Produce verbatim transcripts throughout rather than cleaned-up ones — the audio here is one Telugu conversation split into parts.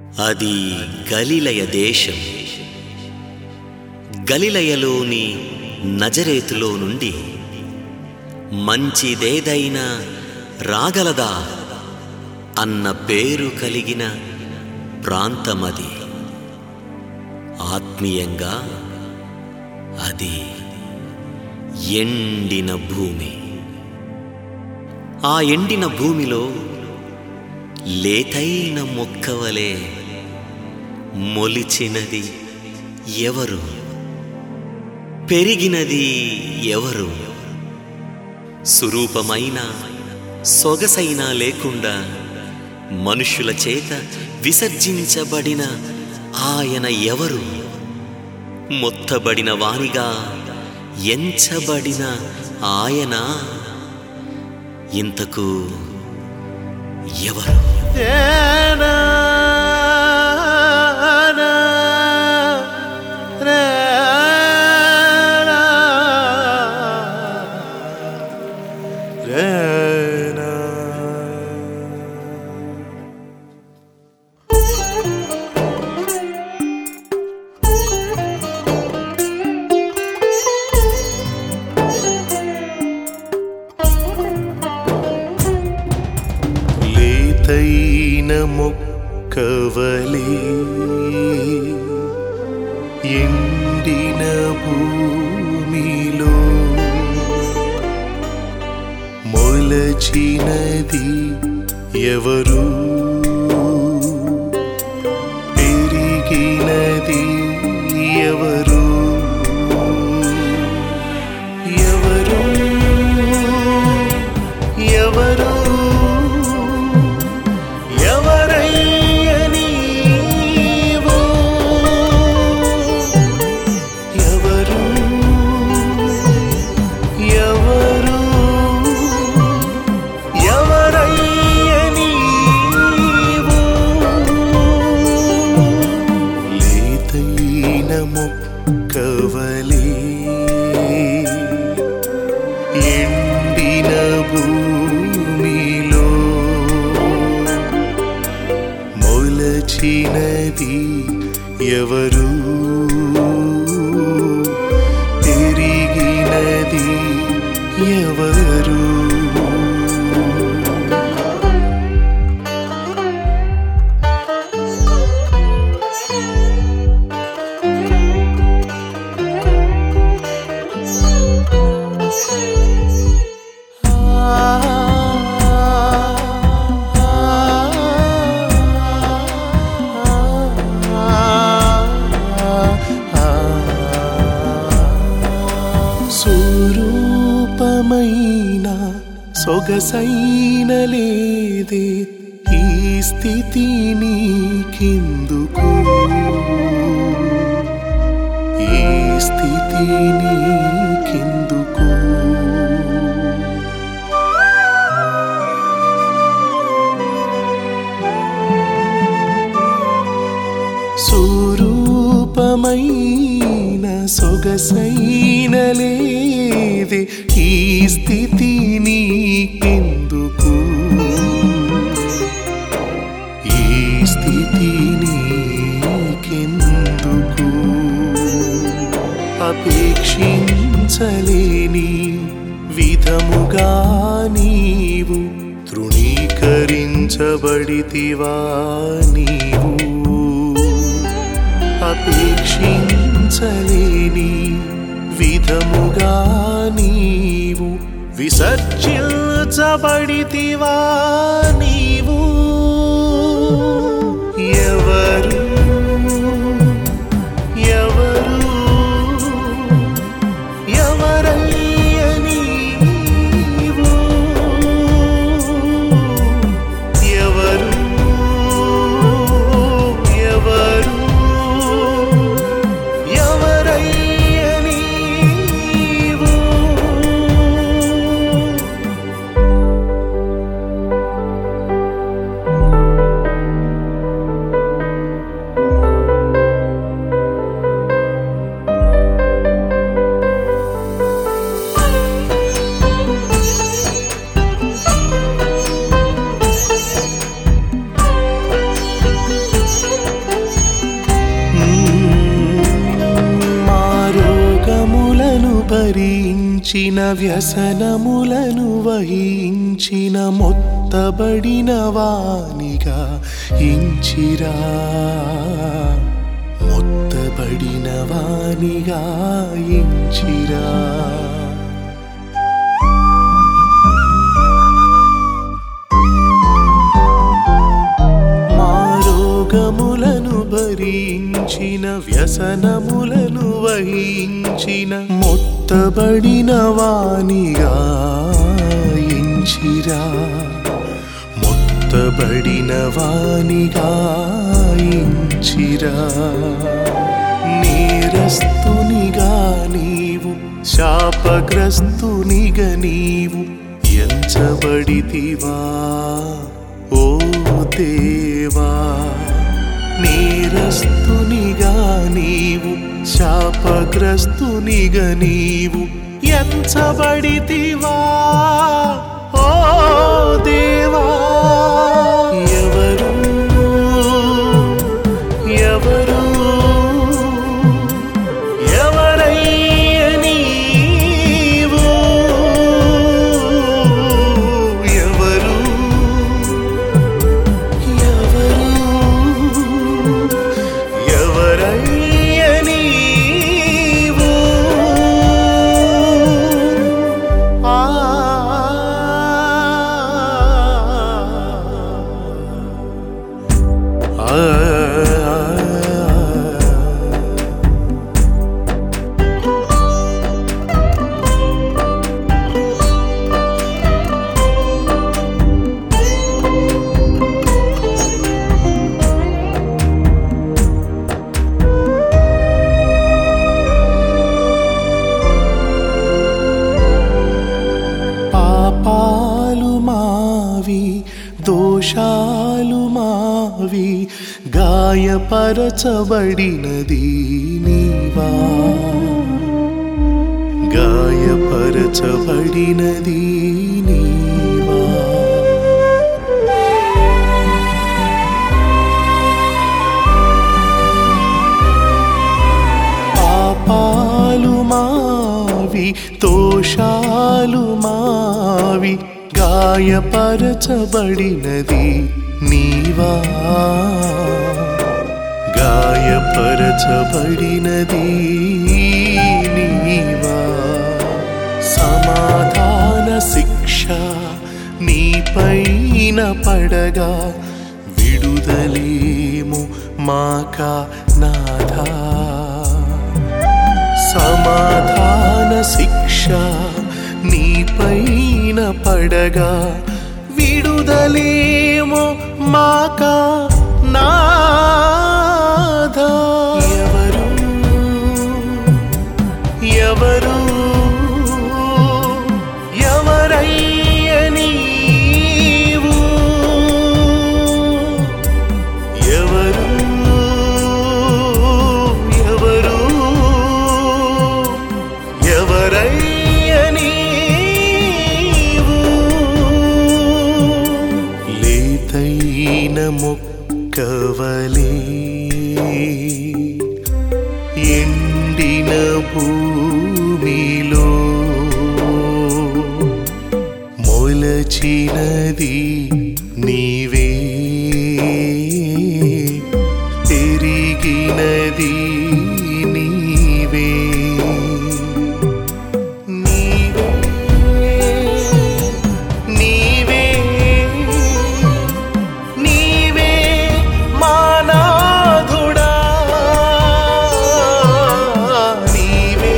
అది గలిలయ దేశం. గలిలయలోని నజరేతులో నుండి మంచిదేదైనా రాగలదా అన్న పేరు కలిగిన ప్రాంతమది. ఆత్మీయంగా అది ఎండిన భూమి. ఆ ఎండిన భూమిలో లేతైన మొక్కవలే మొలిచినది ఎవరు? పెరిగినది ఎవరు? సురూపమైన సొగసైనా లేకుండా మనుషుల చేత విసర్జించబడిన ఆయన ఎవరు? మొత్తబడిన వానిగా ఎంచబడిన ఆయన ఇంతకు ఎవరు? లేతైన మొక్కవలే ఎండిన భూమిలో మొలచినది ఎవరు? పెరిగినది ఎవరు? ఎవరు? ఎవరు? మొక్కవలే ఎండిన భూమిలో మొలచినది ఎవరు? పెరిగినది ఎవరు? స్వరూపమైన సొగసైన లేదే ఈ స్థితి నీకెందుకు? ఈ స్థితి నీకెందుకు? స్వరూపమైన సొగసైన లేదే ఈ స్థితి నీకెందుకు? ఈ స్థితి నీకెందుకు? అపేక్షించలేని విధముగా నీవు తృణీకరించబడితివా? నీవు అపేక్షించలేని విధముగా నీవు విసర్జించబడితివా? నీవు ఎవరు? ఎవరు? ఎవరయ్య నీవు? ఎవరు? ఎవరు? వహించిన వ్యసనములను వహించిన మొత్తబడిన వానిగా ఇంచిరా మొత్తబడిన వానిగా ఇంచిరా రోగములను భరించిన వ్యసనములను వహించిన మొత్తబడిన వానిగా ఇంచిరా మొత్తబడిన వానిగా ఇంచిరా నేరస్తునిగా నీవు శాపగ్రస్తునిగా నీవు ఎంచబడితివా ఓ దేవా నేరస్తునిగా నీవు శాపగ్రస్తునిగా నీవు ఎంచబడితివా ఓ దేవా ఎవరు ఎవరు ఎవరయ్య నీవు ఎవరు ఎవరయ్య నీవు ఆ పాపాలు మావి దోషాలు మావి గాయపరచబడినది నీవా గాయపరచబడినది నీవా పాపాలు మావి దోషాలు మావి గాయపరచబడినది నీవా గాయపరచబడినది నీవా సమాధాన శిక్ష నీపైన పడగా విడుదలేము మాకా నాథా సమాధాన శిక్ష నీపైన పడగా విడుదలేమో మాకా నాథా ఎవరు ఎవరు ఎవరయ్య నీవు ఎవరు ఎవరు ఎవరయ్య నీవు లేతైన మొక్కవలే ఎండిన భూమిలో మొలచినది నీవే పెరిగినది నీవే నీవే నీవే మానాధుడా నీవే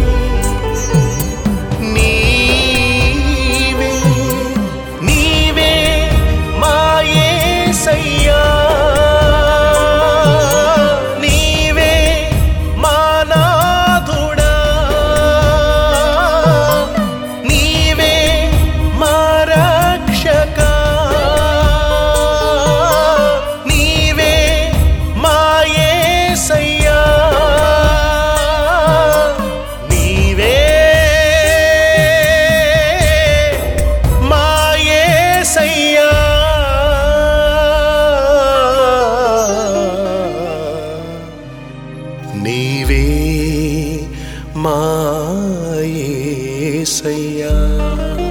నీవే నీవే మాయేసయ్యా నీవే మానాధుడా నీవే మా రక్షక నీవే మాయేసయ్యా నీవే మాయేసయ్యా నీవే మా యేసయ్యా.